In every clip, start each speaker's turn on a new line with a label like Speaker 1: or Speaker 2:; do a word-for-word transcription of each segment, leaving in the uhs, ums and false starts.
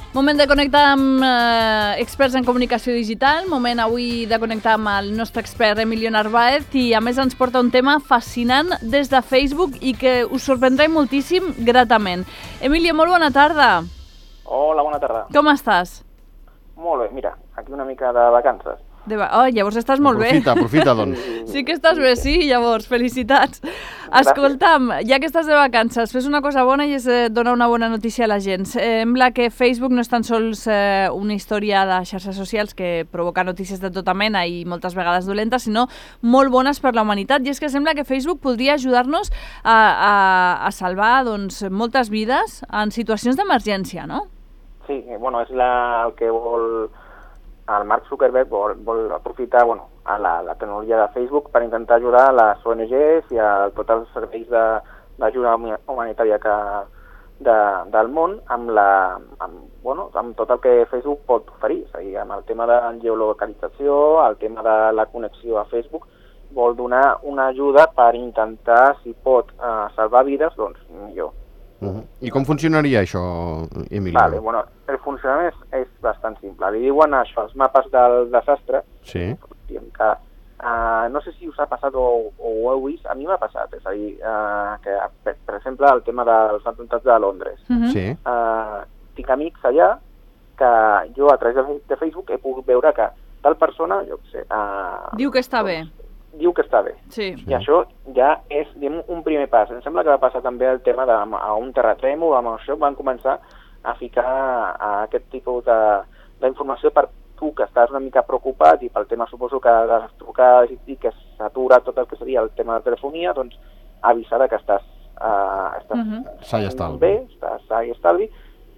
Speaker 1: Moment de connectar amb eh, experts en comunicació digital, moment avui de connectar amb el nostre expert Emilio Narváez i a més ens porta un tema fascinant des de Facebook i que us sorprendrà moltíssim gratament. Emilio, molt bona tarda.
Speaker 2: Hola, bona tarda.
Speaker 1: Com estàs?
Speaker 2: Molt bé, mira, aquí una mica de vacances.
Speaker 1: De va... Oh, llavors estàs molt
Speaker 3: aprofita,
Speaker 1: bé.
Speaker 3: Aprofita, doncs.
Speaker 1: Sí que estàs bé, sí, llavors, felicitats. Escolta'm, ja que estàs de vacances, fes una cosa bona i és eh, donar una bona notícia a la gent. Sembla que Facebook no és tan sols eh, una història de xarxes socials que provoca notícies de tota mena i moltes vegades dolentes, sinó molt bones per la humanitat. I és que sembla que Facebook podria ajudar-nos a, a, a salvar doncs, moltes vides en situacions d'emergència, no?
Speaker 2: Sí, bueno, és la, el que vol... El Mark Zuckerberg vol, vol aprofitar bueno, a la, la tecnologia de Facebook per intentar ajudar a les O N Ges i a tots els serveis d'ajuda humanitària que, de, del món amb, la, amb, bueno, amb tot el que Facebook pot oferir. És a dir, amb el tema de la geolocalització, el tema de la connexió a Facebook, vol donar una ajuda per intentar, si pot uh, salvar vides, doncs millor.
Speaker 3: Uh -huh. I com funcionaria això, Emilio?
Speaker 2: Vale, bueno, el funcionament és, és bastant simple. Li diuen això, els mapes del desastre.
Speaker 3: Sí.
Speaker 2: Que, uh, no sé si us ha passat o, o ho heu vist, a mi m'ha passat. És a dir, uh, que, per, per exemple, el tema dels atemptats de Londres.
Speaker 1: Uh -huh.
Speaker 3: Sí.
Speaker 2: Uh, tinc amics allà que jo a través de, de Facebook he pogut veure que tal persona, jo què sé... Uh,
Speaker 1: Diu que està bé.
Speaker 2: Diu que està bé.
Speaker 1: Sí.
Speaker 2: I això ja és diguem, un primer pas. Em sembla que va passar també el tema de a un terratrèmol, amb això van començar a ficar a aquest tipus d'informació per tu que estàs una mica preocupat i pel tema suposo que de les trucades i que s'atura tot el que seria el tema de telefonia, doncs avisar que estàs, uh, estàs
Speaker 3: uh-huh. estalvi.
Speaker 2: bé, estàs sa i estalvi,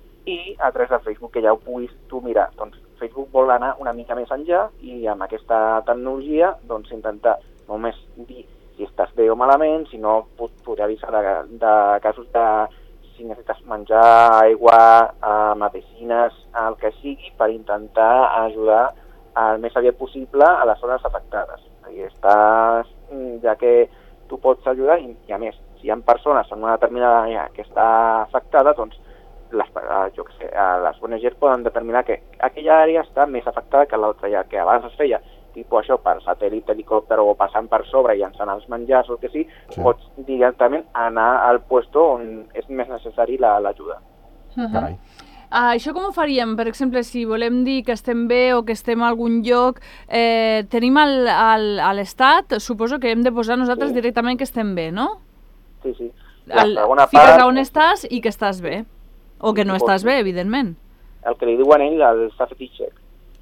Speaker 2: i a través de Facebook que ja ho puguis tu mirar. Doncs Facebook vol anar una mica més enllà i amb aquesta tecnologia doncs intentar només dir si estàs bé o malament, si no poder avisar de, de casos de si necessites menjar, aigua, eh, medicines, el que sigui, per intentar ajudar el més aviat possible a les zones afectades. I estàs, ja que tu pots ajudar i, i a més, si hi ha persones en una determinada àrea que està afectada, doncs les, jo què sé, les O N Ges poden determinar que aquella àrea està més afectada que l'altra, ja que abans es feia tipus això per satèl·lit, helicòpter o passant per sobre i llançant els menjars o el que sigui, sí. Pots directament anar al puesto on és més necessari l'ajuda.
Speaker 1: La, uh -huh. uh, això com ho faríem? Per exemple, si volem dir que estem bé o que estem a algun lloc, eh, tenim el, el, a l'Estat, suposo que hem de posar nosaltres sí. directament que estem bé, no?
Speaker 2: Sí, sí.
Speaker 1: El, fiques part... on estàs i que estàs bé. O que no sí, estàs bé, evidentment.
Speaker 2: El que li diuen ell, el safety check.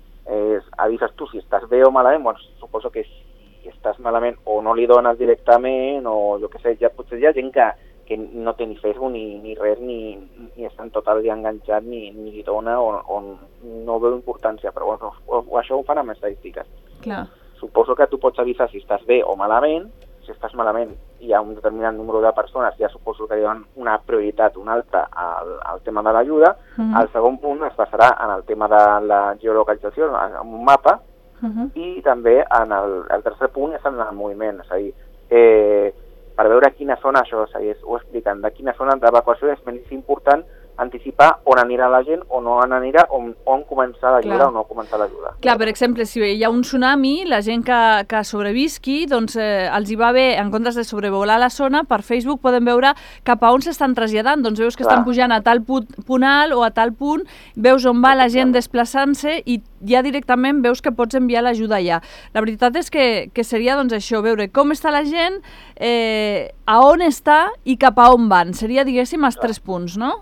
Speaker 2: És, avises tu si estàs bé o malament, bueno, suposo que si estàs malament o no li dones directament o jo què sé, ja potser hi ha gent que, que no té ni Facebook ni, ni res, ni, ni està en tot el dia enganxat, ni, ni li dona o, o no veu importància, però bueno, o, o això ho fan amb estadístiques.
Speaker 1: Clar.
Speaker 2: Suposo que tu pots avisar si estàs bé o malament. Si estàs malament hi ha un determinat número de persones, ja suposo que hi ha una prioritat, una altra al, al tema de l'ajuda. Uh -huh. El segon punt es passarà en el tema de la geolocalització, en un mapa, uh -huh. i també en el, el tercer punt és en el moviment, és a dir, eh, per veure quina zona, això és a dir, ho expliquen, de quina zona d'evacuació és més important anticipar on anirà la gent o no on anirà, on, on començar l'ajuda o no començar l'ajuda.
Speaker 1: Clar, per exemple, si hi ha un tsunami, la gent que, que sobrevisqui, doncs eh, els hi va bé, en comptes de sobrevolar la zona, per Facebook poden veure cap a on s'estan traslladant, doncs veus que Clar. estan pujant a tal punt, punt alt o a tal punt, veus on va la gent desplaçant-se i ja directament veus que pots enviar l'ajuda allà. La veritat és que, que seria doncs això, veure com està la gent, eh, a on està i cap a on van. Seria, diguéssim, els Clar. tres punts, no?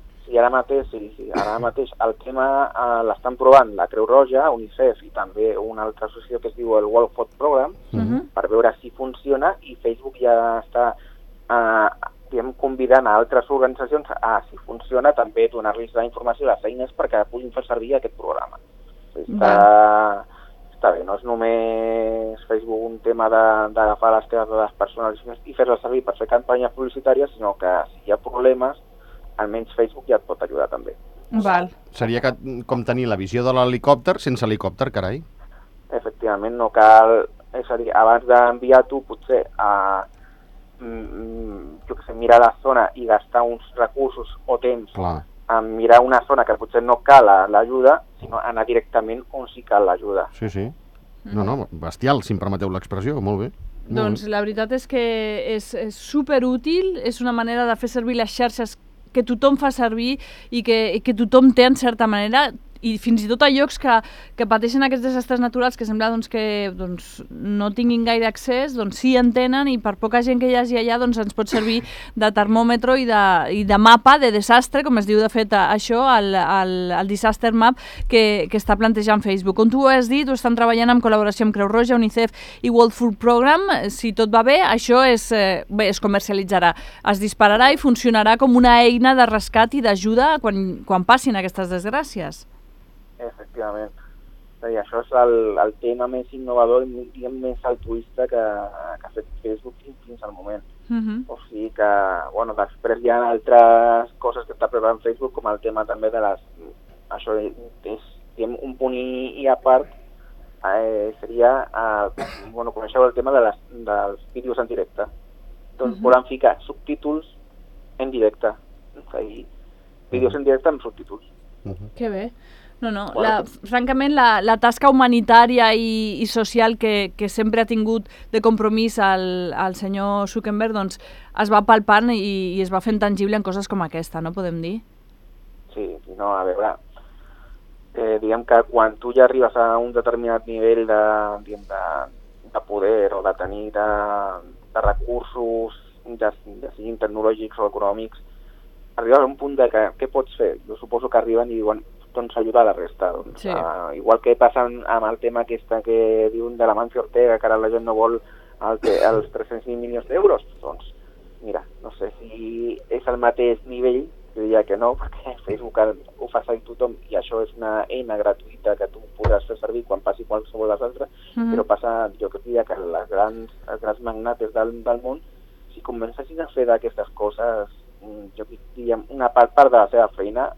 Speaker 2: I ara mateix, sí, sí, ara mateix el tema eh, l'estan provant la Creu Roja, UNICEF i també una altra associació que es diu el World Food Program, uh -huh. per veure si funciona, i Facebook ja està eh, diguem, convidant a altres organitzacions a, si funciona, també donar-los la informació i les eines perquè puguin fer servir aquest programa. Està, està bé, no és només Facebook un tema d'agafar les teves de les persones i fer-les servir per fer campanyes publicitàries, sinó que si hi ha problemes, almenys Facebook ja et pot ajudar també.
Speaker 1: Val.
Speaker 3: Seria que, com tenir la visió de l'helicòpter sense helicòpter, carai.
Speaker 2: Efectivament, no cal... És a dir, abans d'enviar tu potser a mm, jo què sé, mirar la zona i gastar uns recursos o temps
Speaker 3: Clar.
Speaker 2: a mirar una zona que potser no cal l'ajuda, sinó anar directament on sí cal l'ajuda.
Speaker 3: Sí, sí. No, no, bestial, si em permeteu l'expressió, molt bé. Molt
Speaker 1: Doncs
Speaker 3: bé.
Speaker 1: la veritat és que és, és superútil, és una manera de fer servir les xarxes que tothom fa servir i que, i que tothom té en certa manera, i fins i tot a llocs que, que pateixen aquests desastres naturals que sembla doncs, que doncs, no tinguin gaire accés, doncs sí en tenen, i per poca gent que hi hagi allà doncs, ens pot servir de termòmetre i de, i de mapa de desastre, com es diu de fet això, el, el, el Disaster Map que, que està plantejant Facebook. Com tu ho has dit, ho estan treballant en col·laboració amb Creu Roja, UNICEF i World Food Program. Si tot va bé, això és, eh, bé, es comercialitzarà, es dispararà i funcionarà com una eina de rescat i d'ajuda quan, quan passin aquestes desgràcies.
Speaker 2: Efectivament. I això és el, el tema més innovador i diguem, més altruista que, que ha fet Facebook fins al moment.
Speaker 1: Uh -huh.
Speaker 2: O sigui que, bueno, després hi ha altres coses que està preparant Facebook, com el tema també de les... Això és, diguem, un punt i, i a part, eh, seria, eh, bueno, coneixeu el tema de les, dels vídeos en directe. Doncs uh -huh. volen ficar subtítols en directe. És a dir, vídeos en directe amb subtítols.
Speaker 3: Uh -huh.
Speaker 1: Que bé. No, no, la, francament la, la tasca humanitària i, i social que, que sempre ha tingut de compromís el, el senyor Zuckerberg doncs, es va palpant i, i es va fent tangible en coses com aquesta, no podem dir?
Speaker 2: Sí, no, a veure, eh, diguem que quan tu ja arribes a un determinat nivell de, diguem, de, de poder o de tenir de, de recursos, ja, ja siguin tecnològics o econòmics, arribes a un punt de que què pots fer? Jo suposo que arriben i diuen doncs ajudar la resta. Doncs,
Speaker 1: sí.
Speaker 2: uh, igual que passa amb el tema aquest que diuen de la Mancio Ortega, que ara la gent no vol el que, els tres-cents mil milions d'euros, doncs mira, no sé si és el mateix nivell, jo diria que no, perquè Facebook ho fa servir tothom i això és una eina gratuïta que tu podràs fer servir quan passi qualsevol dels altres, mm-hmm. però passa, jo diria que les grans, els grans magnates del, del món, si comencessin a fer d'aquestes coses, jo diria una part, part de la seva feina,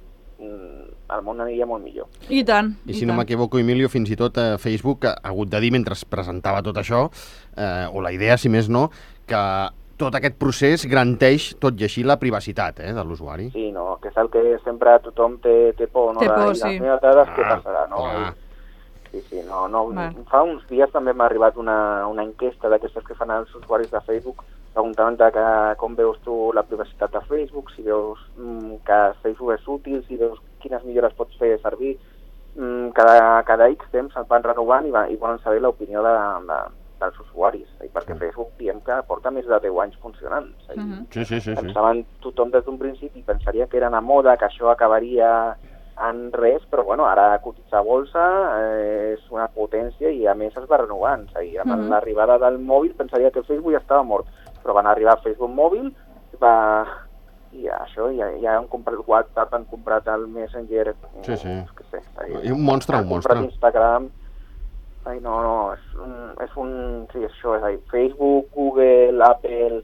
Speaker 2: el món aniria molt millor.
Speaker 1: I tant.
Speaker 3: I si
Speaker 1: i
Speaker 3: no
Speaker 1: tant.
Speaker 3: m'equivoco, Emilio, fins i tot eh, Facebook ha hagut de dir, mentre es presentava tot això, eh, o la idea, si més no, que tot aquest procés garanteix tot i així la privacitat eh, de l'usuari.
Speaker 2: Sí, no, que és el que sempre tothom té, té por, no?
Speaker 1: Té por,
Speaker 2: de,
Speaker 1: sí.
Speaker 2: les meves dades,
Speaker 3: Ah,
Speaker 2: què passarà, no?
Speaker 3: clar.
Speaker 2: Sí, sí, no, no.
Speaker 1: Va.
Speaker 2: Fa uns dies també m'ha arribat una, una enquesta d'aquestes que fan els usuaris de Facebook preguntant-te que com veus tu la privacitat de Facebook, si veus mm, que Facebook és útil, si veus quines millores pots fer servir. Mm, cada, cada X temps el van renovant i, va, i volen saber l'opinió de, de, dels usuaris, i perquè Facebook diem que porta més de deu anys funcionant. Uh
Speaker 1: Mhm.
Speaker 3: Sí, sí, sí. sí.
Speaker 2: Pensaven tothom des d'un principi, pensaria que era una moda, que això acabaria en res, però bueno, ara cotitza a bolsa, eh, és una potència i a més es va renovant. És a dir, amb
Speaker 1: Mhm.
Speaker 2: l'arribada del mòbil pensaria que el Facebook ja estava mort, però van arribar a Facebook mòbil, va... i això, ja, ja han comprat el WhatsApp, han comprat el Messenger,
Speaker 3: Sí, sí.
Speaker 2: no, que sé, dir,
Speaker 3: I un monstre,
Speaker 2: han
Speaker 3: un monstre.
Speaker 2: comprat Instagram. Ai, no, no, és un, és un... Sí, això, és a dir, Facebook, Google, Apple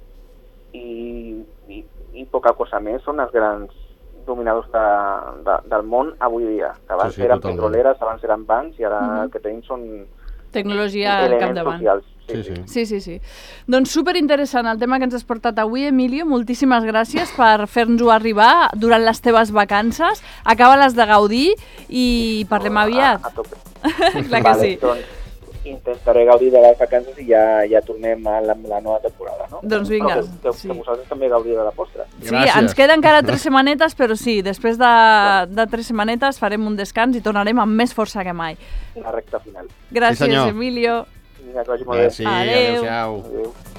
Speaker 2: i, i, i poca cosa més són els grans dominadors de, de, del món avui dia. Que abans
Speaker 3: Sí, sí,
Speaker 2: eren
Speaker 3: totalment.
Speaker 2: petroleres, abans eren bancs i ara
Speaker 1: Mhm.
Speaker 2: el que tenim són
Speaker 1: Tecnologia al
Speaker 2: elements
Speaker 1: capdavant.
Speaker 2: socials.
Speaker 3: Sí, sí.
Speaker 1: Sí, sí, sí. Doncs superinteressant el tema que ens has portat avui, Emilio. Moltíssimes gràcies per fer-nos-ho arribar durant les teves vacances. Acaba-les de gaudir i parlem aviat.
Speaker 2: A, a tope.
Speaker 1: Clar que
Speaker 2: vale,
Speaker 1: sí.
Speaker 2: Doncs intentaré gaudir de les vacances i ja, ja tornem a la, la nova temporada, no?
Speaker 1: Doncs vinga,
Speaker 2: Però que, que,
Speaker 1: sí.
Speaker 2: que vosaltres també gaudiu de la postre.
Speaker 1: Sí,
Speaker 3: Gràcies.
Speaker 1: ens queden encara tres setmanetes, però sí, després de, de tres setmanetes farem un descans i tornarem amb més força que mai.
Speaker 2: La recta final.
Speaker 1: Gràcies,
Speaker 3: senyor.
Speaker 1: Emilio.
Speaker 2: Vinga, que vagi molt bé.
Speaker 3: Merci,
Speaker 1: Adéu.
Speaker 3: adéu-siau.
Speaker 2: Adéu.